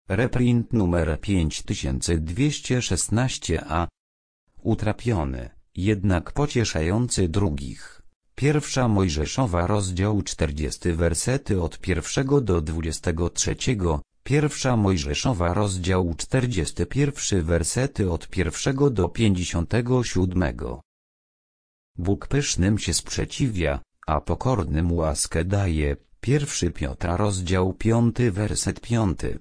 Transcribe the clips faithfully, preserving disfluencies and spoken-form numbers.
Reprint numer pięć tysięcy dwieście szesnaście a. Utrapiony, jednak pocieszający drugich. Pierwsza Mojżeszowa, rozdział czterdziesty, wersety od pierwszego do dwudziestego trzeciego. Pierwsza Mojżeszowa, rozdział czterdziesty pierwszy, wersety od pierwszego do pięćdziesiątego siódmego. Bóg pysznym się sprzeciwia, a pokornym łaskę daje. Pierwszy Piotra, rozdział piąty, werset piąty.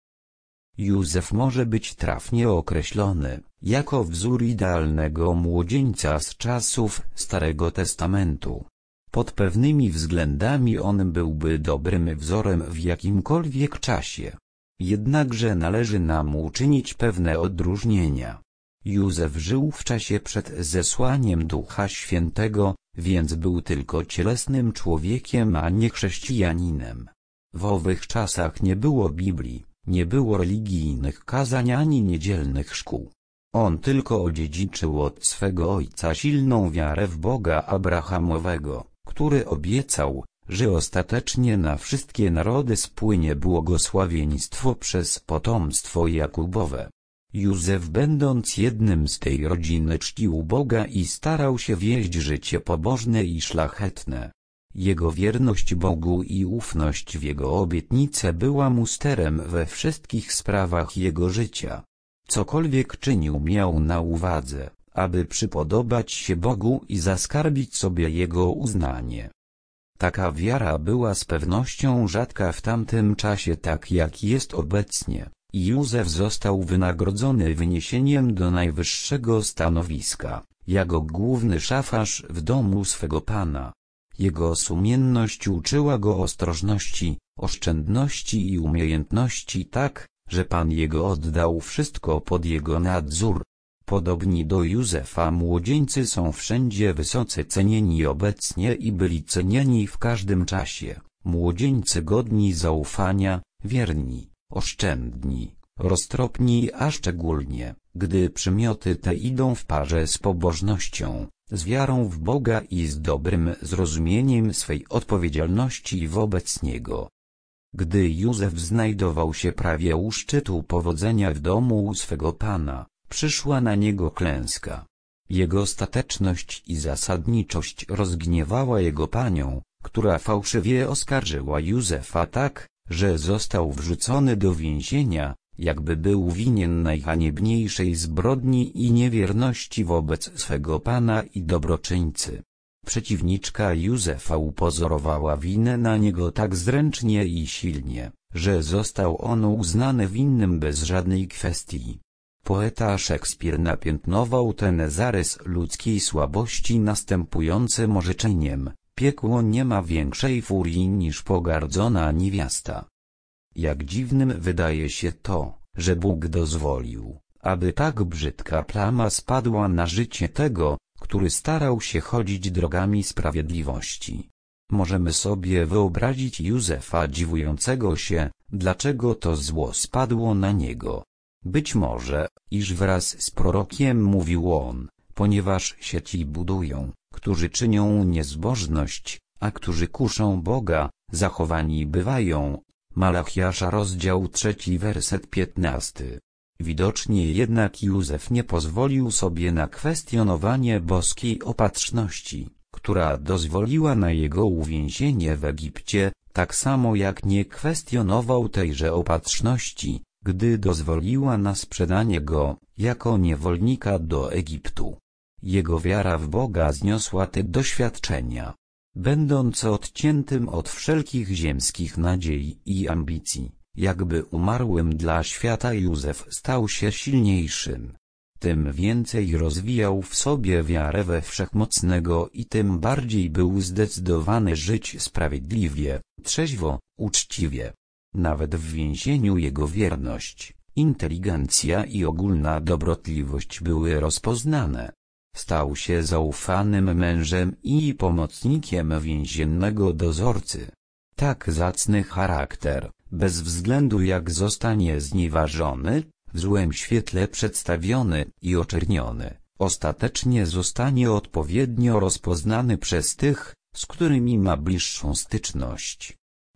Józef może być trafnie określony jako wzór idealnego młodzieńca z czasów Starego Testamentu. Pod pewnymi względami on byłby dobrym wzorem w jakimkolwiek czasie. Jednakże należy nam uczynić pewne odróżnienia. Józef żył w czasie przed zesłaniem Ducha Świętego, więc był tylko cielesnym człowiekiem, a nie chrześcijaninem. W owych czasach nie było Biblii, nie było religijnych kazań ani niedzielnych szkół. On tylko odziedziczył od swego ojca silną wiarę w Boga Abrahamowego, który obiecał, że ostatecznie na wszystkie narody spłynie błogosławieństwo przez potomstwo Jakubowe. Józef, będąc jednym z tej rodziny, czcił Boga i starał się wieść życie pobożne i szlachetne. Jego wierność Bogu i ufność w Jego obietnice była mu sterem we wszystkich sprawach jego życia. Cokolwiek czynił, miał na uwadze, aby przypodobać się Bogu i zaskarbić sobie Jego uznanie. Taka wiara była z pewnością rzadka w tamtym czasie, tak jak jest obecnie, i Józef został wynagrodzony wyniesieniem do najwyższego stanowiska, jako główny szafarz w domu swego Pana. Jego sumienność uczyła go ostrożności, oszczędności i umiejętności tak, że Pan jego oddał wszystko pod jego nadzór. Podobni do Józefa młodzieńcy są wszędzie wysoce cenieni obecnie i byli cenieni w każdym czasie. Młodzieńcy godni zaufania, wierni, oszczędni, roztropni, a szczególnie, gdy przymioty te idą w parze z pobożnością, z wiarą w Boga i z dobrym zrozumieniem swej odpowiedzialności wobec Niego. Gdy Józef znajdował się prawie u szczytu powodzenia w domu swego Pana, przyszła na niego klęska. Jego stateczność i zasadniczość rozgniewała jego panią, która fałszywie oskarżyła Józefa tak, że został wrzucony do więzienia, jakby był winien najhaniebniejszej zbrodni i niewierności wobec swego Pana i dobroczyńcy. Przeciwniczka Józefa upozorowała winę na niego tak zręcznie i silnie, że został on uznany winnym bez żadnej kwestii. Poeta Szekspir napiętnował ten zarys ludzkiej słabości następującym orzeczeniem: piekło nie ma większej furii niż pogardzona niewiasta. Jak dziwnym wydaje się to, że Bóg dozwolił, aby tak brzydka plama spadła na życie tego, który starał się chodzić drogami sprawiedliwości. Możemy sobie wyobrazić Józefa dziwującego się, dlaczego to zło spadło na niego. Być może, iż wraz z prorokiem mówił on, ponieważ się ci budują, którzy czynią niezbożność, a którzy kuszą Boga, zachowani bywają. Malachiasza, rozdział trzeci, werset piętnasty. Widocznie jednak Józef nie pozwolił sobie na kwestionowanie boskiej opatrzności, która dozwoliła na jego uwięzienie w Egipcie, tak samo jak nie kwestionował tejże opatrzności, gdy dozwoliła na sprzedanie go, jako niewolnika do Egiptu. Jego wiara w Boga zniosła te doświadczenia. Będąc odciętym od wszelkich ziemskich nadziei i ambicji, jakby umarłym dla świata, Józef stał się silniejszym. Tym więcej rozwijał w sobie wiarę we Wszechmocnego i tym bardziej był zdecydowany żyć sprawiedliwie, trzeźwo, uczciwie. Nawet w więzieniu jego wierność, inteligencja i ogólna dobrotliwość były rozpoznane. Stał się zaufanym mężem i pomocnikiem więziennego dozorcy. Tak zacny charakter, bez względu jak zostanie znieważony, w złym świetle przedstawiony i oczerniony, ostatecznie zostanie odpowiednio rozpoznany przez tych, z którymi ma bliższą styczność.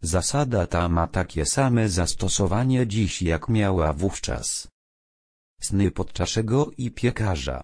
Zasada ta ma takie same zastosowanie dziś, jak miała wówczas. Sny podczaszego i piekarza.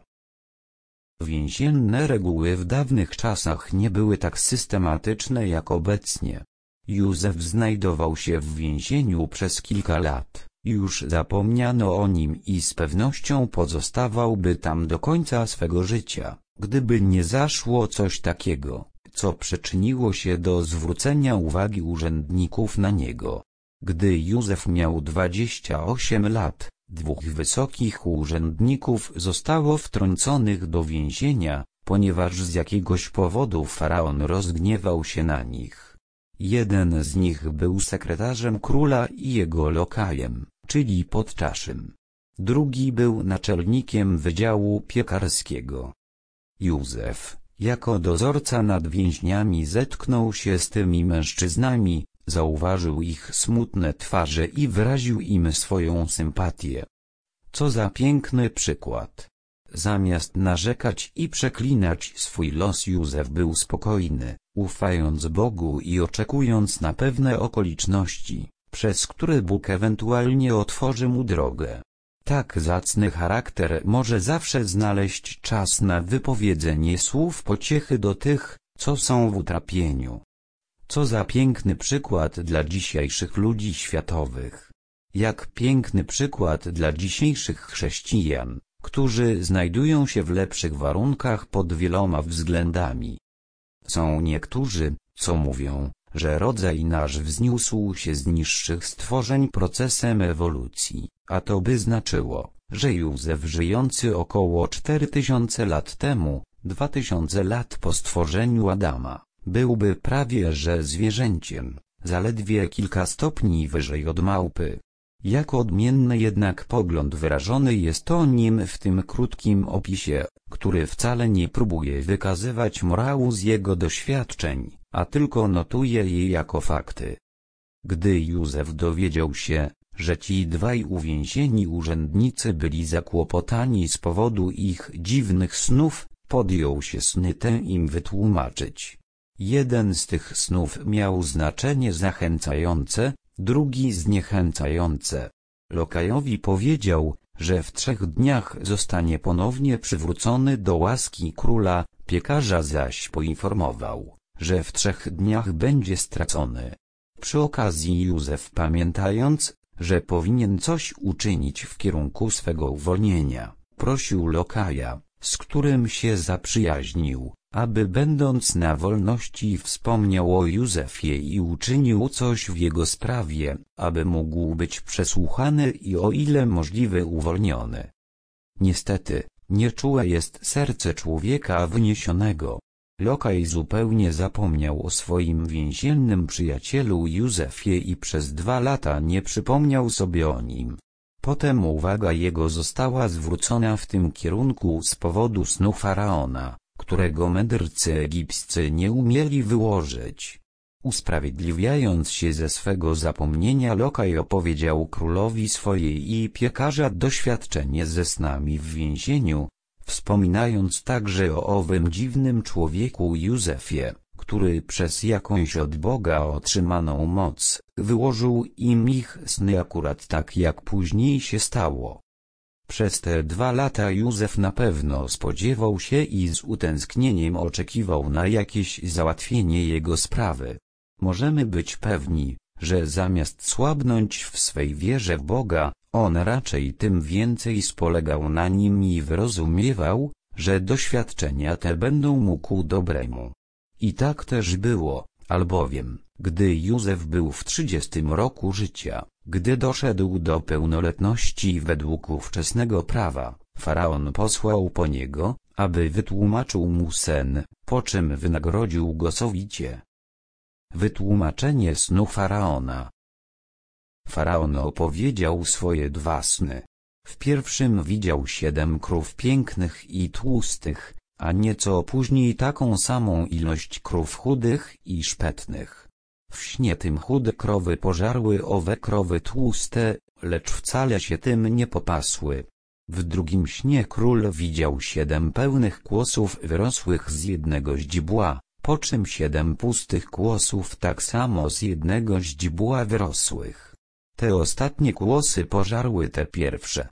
Więzienne reguły w dawnych czasach nie były tak systematyczne jak obecnie. Józef znajdował się w więzieniu przez kilka lat, już zapomniano o nim i z pewnością pozostawałby tam do końca swego życia, gdyby nie zaszło coś takiego, co przyczyniło się do zwrócenia uwagi urzędników na niego. Gdy Józef miał dwadzieścia osiem lat, dwóch wysokich urzędników zostało wtrąconych do więzienia, ponieważ z jakiegoś powodu faraon rozgniewał się na nich. Jeden z nich był sekretarzem króla i jego lokajem, czyli podczaszym. Drugi był naczelnikiem wydziału piekarskiego. Józef, jako dozorca nad więźniami, zetknął się z tymi mężczyznami, zauważył ich smutne twarze i wyraził im swoją sympatię. Co za piękny przykład! Zamiast narzekać i przeklinać swój los, Józef był spokojny, ufając Bogu i oczekując na pewne okoliczności, przez które Bóg ewentualnie otworzy mu drogę. Tak zacny charakter może zawsze znaleźć czas na wypowiedzenie słów pociechy do tych, co są w utrapieniu. Co za piękny przykład dla dzisiejszych ludzi światowych. Jak piękny przykład dla dzisiejszych chrześcijan, którzy znajdują się w lepszych warunkach pod wieloma względami. Są niektórzy, co mówią, że rodzaj nasz wzniósł się z niższych stworzeń procesem ewolucji, a to by znaczyło, że Józef, żyjący około cztery tysiące lat temu, dwa tysiące lat po stworzeniu Adama, byłby prawie że zwierzęciem, zaledwie kilka stopni wyżej od małpy. Jak odmienny jednak pogląd wyrażony jest o nim w tym krótkim opisie, który wcale nie próbuje wykazywać morału z jego doświadczeń, a tylko notuje je jako fakty. Gdy Józef dowiedział się, że ci dwaj uwięzieni urzędnicy byli zakłopotani z powodu ich dziwnych snów, podjął się sny te im wytłumaczyć. Jeden z tych snów miał znaczenie zachęcające, drugi zniechęcające. Lokajowi powiedział, że w trzech dniach zostanie ponownie przywrócony do łaski króla, piekarza zaś poinformował, że w trzech dniach będzie stracony. Przy okazji Józef, pamiętając, że powinien coś uczynić w kierunku swego uwolnienia, prosił lokaja, z którym się zaprzyjaźnił, aby będąc na wolności wspomniał o Józefie i uczynił coś w jego sprawie, aby mógł być przesłuchany i o ile możliwe uwolniony. Niestety, nieczułe jest serce człowieka wyniesionego. Lokaj zupełnie zapomniał o swoim więziennym przyjacielu Józefie i przez dwa lata nie przypomniał sobie o nim. Potem uwaga jego została zwrócona w tym kierunku z powodu snu faraona, którego mędrcy egipscy nie umieli wyłożyć. Usprawiedliwiając się ze swego zapomnienia, lokaj opowiedział królowi swoje i piekarza doświadczenie ze snami w więzieniu, wspominając także o owym dziwnym człowieku Józefie, który przez jakąś od Boga otrzymaną moc, wyłożył im ich sny akurat tak, jak później się stało. Przez te dwa lata Józef na pewno spodziewał się i z utęsknieniem oczekiwał na jakieś załatwienie jego sprawy. Możemy być pewni, że zamiast słabnąć w swej wierze w Boga, on raczej tym więcej spolegał na nim i wyrozumiewał, że doświadczenia te będą mu ku dobremu. I tak też było, albowiem, gdy Józef był w trzydziestym roku życia, gdy doszedł do pełnoletności według ówczesnego prawa, faraon posłał po niego, aby wytłumaczył mu sen, po czym wynagrodził go sowicie. Wytłumaczenie snu faraona. Faraon opowiedział swoje dwa sny. W pierwszym widział siedem krów pięknych i tłustych, a nieco później taką samą ilość krów chudych i szpetnych. W śnie tym chude krowy pożarły owe krowy tłuste, lecz wcale się tym nie popasły. W drugim śnie król widział siedem pełnych kłosów wyrosłych z jednego źdźbła, po czym siedem pustych kłosów tak samo z jednego źdźbła wyrosłych. Te ostatnie kłosy pożarły te pierwsze.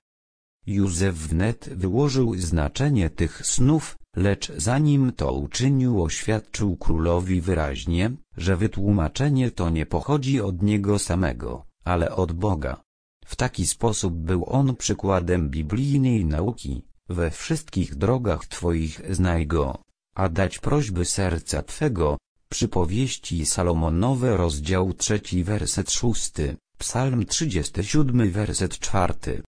Józef wnet wyłożył znaczenie tych snów, lecz zanim to uczynił, oświadczył królowi wyraźnie, że wytłumaczenie to nie pochodzi od niego samego, ale od Boga. W taki sposób był on przykładem biblijnej nauki: we wszystkich drogach Twoich znaj Go, a dać prośby serca Twego. Przypowieści Salomonowe, rozdział trzeci, werset szósty, Psalm trzydziesty siódmy, werset czwarty.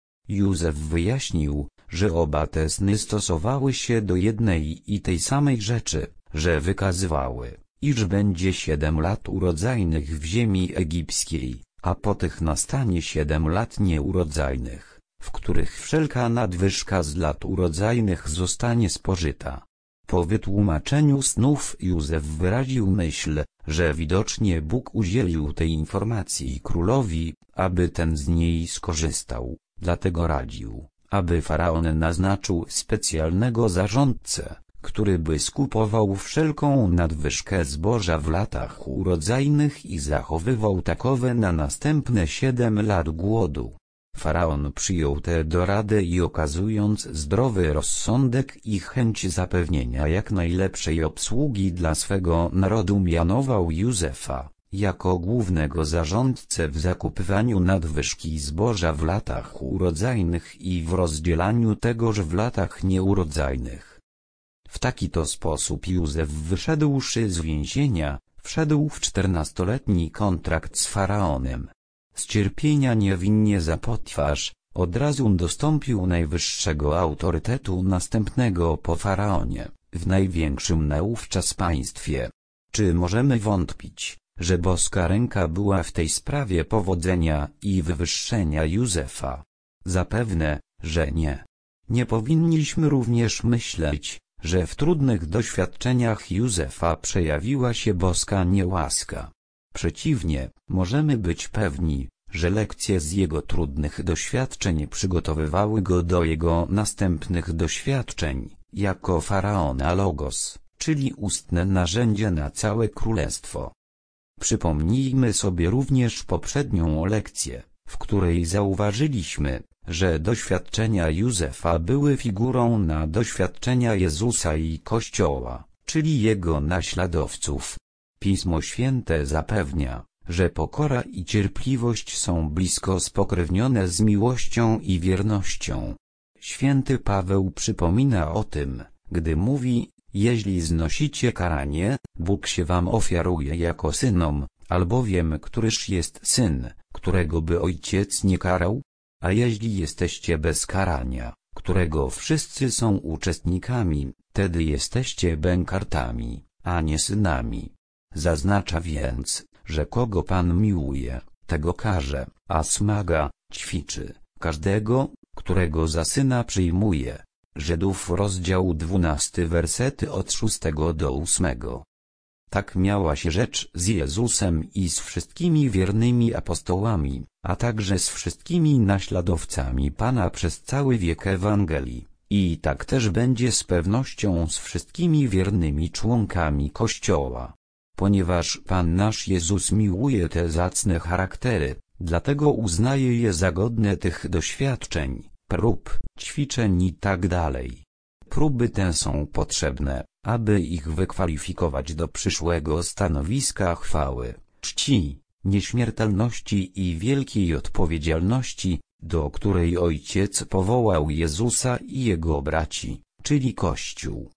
Józef wyjaśnił, że oba te sny stosowały się do jednej i tej samej rzeczy, że wykazywały, iż będzie siedem lat urodzajnych w ziemi egipskiej, a po tych nastanie siedem lat nieurodzajnych, w których wszelka nadwyżka z lat urodzajnych zostanie spożyta. Po wytłumaczeniu snów Józef wyraził myśl, że widocznie Bóg udzielił tej informacji królowi, aby ten z niej skorzystał. Dlatego radził, aby faraon naznaczył specjalnego zarządcę, który by skupował wszelką nadwyżkę zboża w latach urodzajnych i zachowywał takowe na następne siedem lat głodu. Faraon przyjął tę doradę i, okazując zdrowy rozsądek i chęć zapewnienia jak najlepszej obsługi dla swego narodu, mianował Józefa jako głównego zarządcę w zakupywaniu nadwyżki zboża w latach urodzajnych i w rozdzielaniu tegoż w latach nieurodzajnych. W taki to sposób Józef, wyszedłszy z więzienia, wszedł w czternastoletni kontrakt z faraonem. Z cierpienia niewinnie za potwarz, od razu dostąpił najwyższego autorytetu następnego po faraonie, w największym naówczas państwie. Czy możemy wątpić, że boska ręka była w tej sprawie powodzenia i wywyższenia Józefa? Zapewne, że nie. Nie powinniśmy również myśleć, że w trudnych doświadczeniach Józefa przejawiła się boska niełaska. Przeciwnie, możemy być pewni, że lekcje z jego trudnych doświadczeń przygotowywały go do jego następnych doświadczeń, jako faraona Logos, czyli ustne narzędzie na całe królestwo. Przypomnijmy sobie również poprzednią lekcję, w której zauważyliśmy, że doświadczenia Józefa były figurą na doświadczenia Jezusa i Kościoła, czyli jego naśladowców. Pismo Święte zapewnia, że pokora i cierpliwość są blisko spokrewnione z miłością i wiernością. Święty Paweł przypomina o tym, gdy mówi: jeśli znosicie karanie, Bóg się wam ofiaruje jako synom, albowiem któryż jest syn, którego by ojciec nie karał? A jeśli jesteście bez karania, którego wszyscy są uczestnikami, wtedy jesteście bękartami, a nie synami. Zaznacza więc, że kogo Pan miłuje, tego karze, a smaga, ćwiczy, każdego, którego za syna przyjmuje. Żydów, rozdział dwunasty, wersety od szóstego do ósmego. Tak miała się rzecz z Jezusem i z wszystkimi wiernymi apostołami, a także z wszystkimi naśladowcami Pana przez cały wiek Ewangelii. I tak też będzie z pewnością z wszystkimi wiernymi członkami Kościoła. Ponieważ Pan nasz Jezus miłuje te zacne charaktery, dlatego uznaje je za godne tych doświadczeń, prób, ćwiczeń i tak dalej. Próby te są potrzebne, aby ich wykwalifikować do przyszłego stanowiska chwały, czci, nieśmiertelności i wielkiej odpowiedzialności, do której Ojciec powołał Jezusa i Jego braci, czyli Kościół.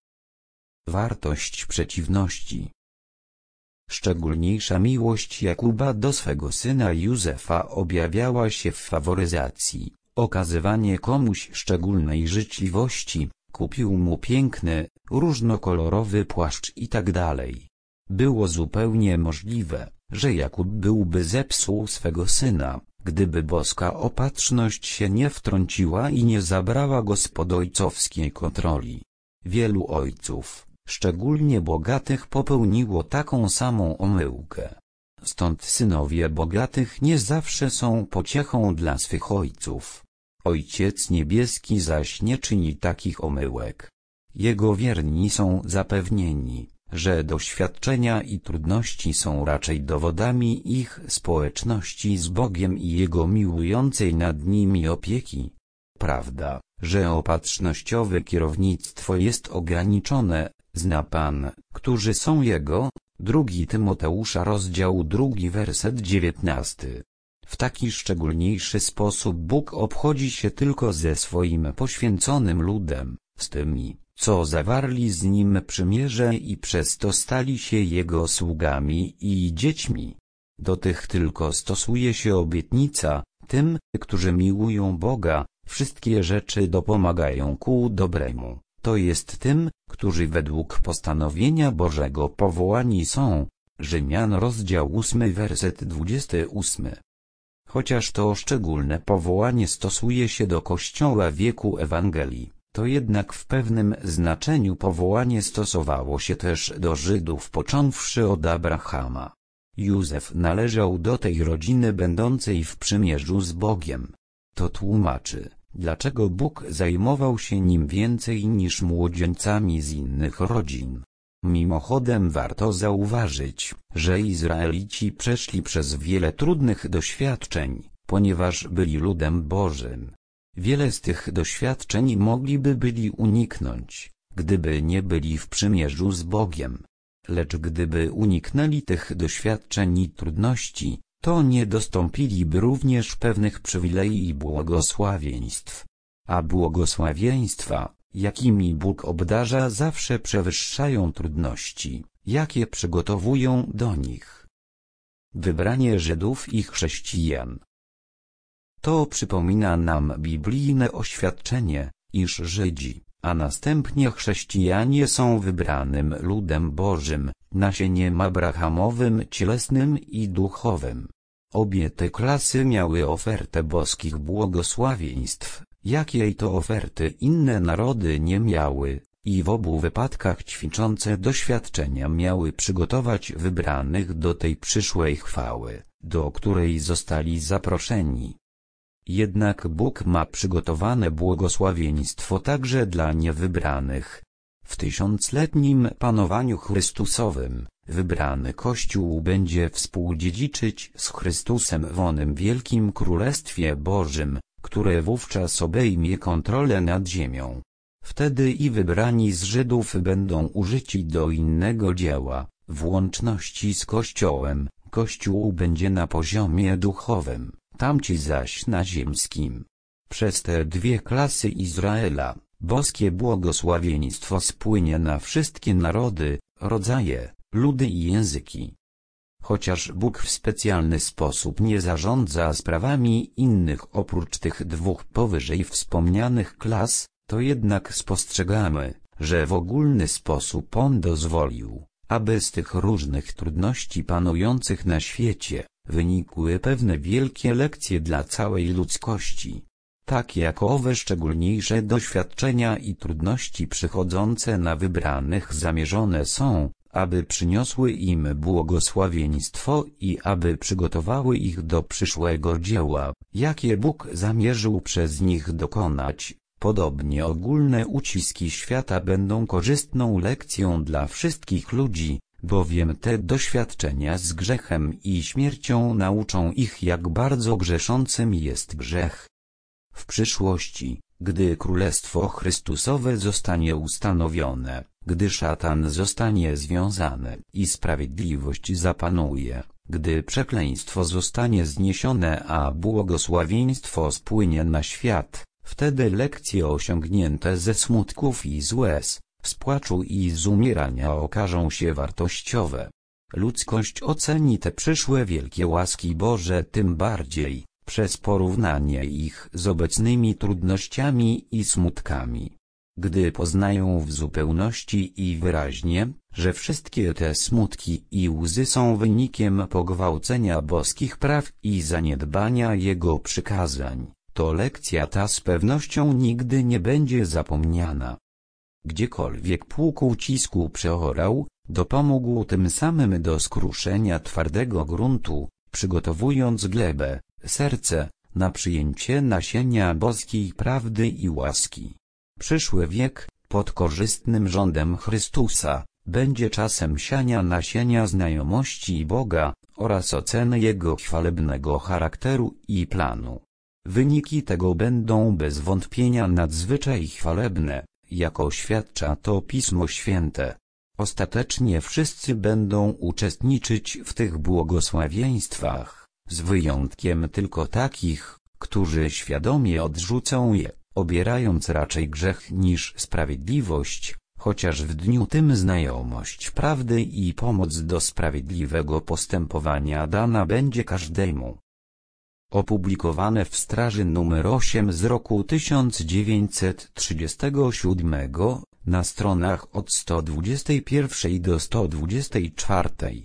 Wartość przeciwności. Szczególniejsza miłość Jakuba do swego syna Józefa objawiała się w faworyzacji, okazywanie komuś szczególnej życzliwości, kupił mu piękny, różnokolorowy płaszcz itd. Było zupełnie możliwe, że Jakub byłby zepsuł swego syna, gdyby boska opatrzność się nie wtrąciła i nie zabrała go spod ojcowskiej kontroli. Wielu ojców, szczególnie bogatych, popełniło taką samą omyłkę. Stąd synowie bogatych nie zawsze są pociechą dla swych ojców. Ojciec Niebieski zaś nie czyni takich omyłek. Jego wierni są zapewnieni, że doświadczenia i trudności są raczej dowodami ich społeczności z Bogiem i Jego miłującej nad nimi opieki. Prawda, że opatrznościowe kierownictwo jest ograniczone, zna Pan, którzy są Jego. Drugi Tymoteusza rozdział drugi werset dziewiętnasty. W taki szczególniejszy sposób Bóg obchodzi się tylko ze swoim poświęconym ludem, z tymi, co zawarli z Nim przymierze i przez to stali się Jego sługami i dziećmi. Do tych tylko stosuje się obietnica, tym, którzy miłują Boga, wszystkie rzeczy dopomagają ku dobremu, to jest tym, którzy według postanowienia Bożego powołani są. Rzymian rozdział ósmy werset dwudziesty ósmy. Chociaż to szczególne powołanie stosuje się do Kościoła wieku Ewangelii, to jednak w pewnym znaczeniu powołanie stosowało się też do Żydów począwszy od Abrahama. Józef należał do tej rodziny będącej w przymierzu z Bogiem. To tłumaczy, dlaczego Bóg zajmował się nim więcej niż młodzieńcami z innych rodzin. Mimochodem warto zauważyć, że Izraelici przeszli przez wiele trudnych doświadczeń, ponieważ byli ludem Bożym. Wiele z tych doświadczeń mogliby byli uniknąć, gdyby nie byli w przymierzu z Bogiem. Lecz gdyby uniknęli tych doświadczeń i trudności, to nie dostąpiliby również pewnych przywilei i błogosławieństw. A błogosławieństwa, jakimi Bóg obdarza, zawsze przewyższają trudności, jakie przygotowują do nich. Wybranie Żydów i chrześcijan. To przypomina nam biblijne oświadczenie, iż Żydzi, a następnie chrześcijanie są wybranym ludem Bożym, nasieniem abrahamowym cielesnym i duchowym. Obie te klasy miały ofertę boskich błogosławieństw, jakiej to oferty inne narody nie miały, i w obu wypadkach ćwiczące doświadczenia miały przygotować wybranych do tej przyszłej chwały, do której zostali zaproszeni. Jednak Bóg ma przygotowane błogosławieństwo także dla niewybranych. W tysiącletnim panowaniu Chrystusowym, wybrany Kościół będzie współdziedziczyć z Chrystusem w onym wielkim Królestwie Bożym, które wówczas obejmie kontrolę nad ziemią. Wtedy i wybrani z Żydów będą użyci do innego dzieła, w łączności z Kościołem. Kościół będzie na poziomie duchowym, tamci zaś na ziemskim. Przez te dwie klasy Izraela, boskie błogosławieństwo spłynie na wszystkie narody, rodzaje, ludy i języki. Chociaż Bóg w specjalny sposób nie zarządza sprawami innych oprócz tych dwóch powyżej wspomnianych klas, to jednak spostrzegamy, że w ogólny sposób On dozwolił, aby z tych różnych trudności panujących na świecie, wynikły pewne wielkie lekcje dla całej ludzkości. Tak jak owe szczególniejsze doświadczenia i trudności przychodzące na wybranych zamierzone są, aby przyniosły im błogosławieństwo i aby przygotowały ich do przyszłego dzieła, jakie Bóg zamierzył przez nich dokonać. Podobnie ogólne uciski świata będą korzystną lekcją dla wszystkich ludzi, bowiem te doświadczenia z grzechem i śmiercią nauczą ich, jak bardzo grzeszącym jest grzech. W przyszłości, gdy Królestwo Chrystusowe zostanie ustanowione, gdy szatan zostanie związany i sprawiedliwość zapanuje, gdy przekleństwo zostanie zniesione, a błogosławieństwo spłynie na świat, wtedy lekcje osiągnięte ze smutków i z łez, z płaczu i z umierania okażą się wartościowe. Ludzkość oceni te przyszłe wielkie łaski Boże tym bardziej, przez porównanie ich z obecnymi trudnościami i smutkami. Gdy poznają w zupełności i wyraźnie, że wszystkie te smutki i łzy są wynikiem pogwałcenia boskich praw i zaniedbania Jego przykazań, to lekcja ta z pewnością nigdy nie będzie zapomniana. Gdziekolwiek pług ucisku przeorał, dopomógł tym samym do skruszenia twardego gruntu, przygotowując glebę, serce, na przyjęcie nasienia boskiej prawdy i łaski. Przyszły wiek, pod korzystnym rządem Chrystusa, będzie czasem siania nasienia znajomości Boga, oraz oceny Jego chwalebnego charakteru i planu. Wyniki tego będą bez wątpienia nadzwyczaj chwalebne, jak oświadcza to Pismo Święte. Ostatecznie wszyscy będą uczestniczyć w tych błogosławieństwach, z wyjątkiem tylko takich, którzy świadomie odrzucą je, obierając raczej grzech niż sprawiedliwość, chociaż w dniu tym znajomość prawdy i pomoc do sprawiedliwego postępowania dana będzie każdemu. Opublikowane w Straży numer osiem z roku tysiąc dziewięćset trzydziestego siódmego, na stronach od sto dwudziestej pierwszej do sto dwudziestej czwartej.